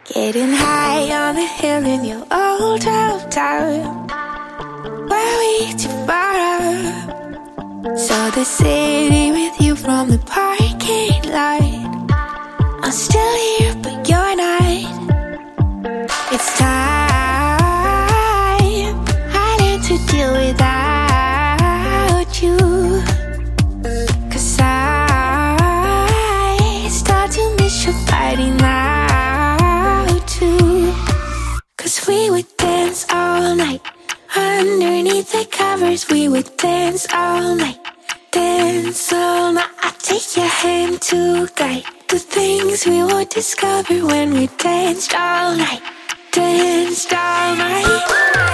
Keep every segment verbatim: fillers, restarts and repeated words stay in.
Getting high on the hill in your old hometown. Were we too far up? Saw the city with you from the parking lot. I'm still here, but you're not. It's time I learned to deal without you. Cause I start to miss your body now. Cause we would dance all night. Underneath the covers we would dance all night. Dance all night. I take your hand to guide the things we would discover when we danced all night. Danced all night.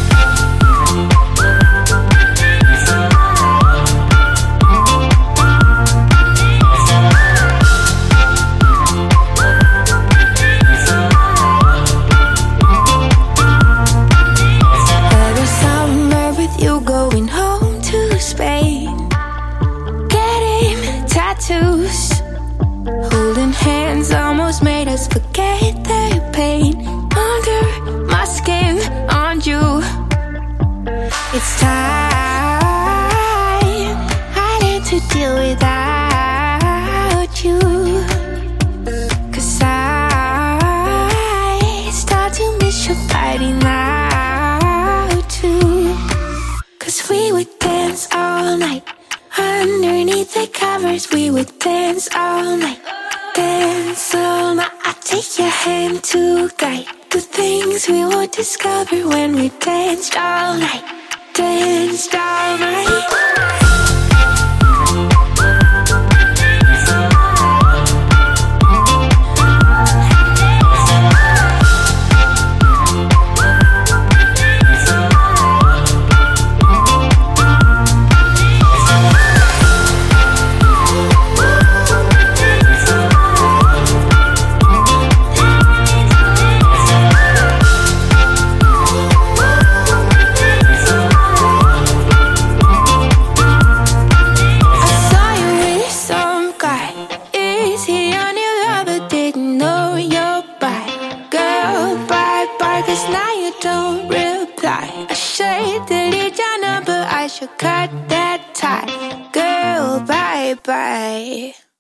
Going home to Spain, getting tattoos, holding hands almost made us forget the pain. Under my skin, on you. It's time I learned to deal without you. Cause I start to miss your body now too. Cause we would dance all night. Underneath the covers we would dance all night. Dance all night. I take your hand to guide the things we would discover when we danced all night. Danced all night. Cause now you don't reply. I should delete your number, I should cut that tie. Girl, bye bye.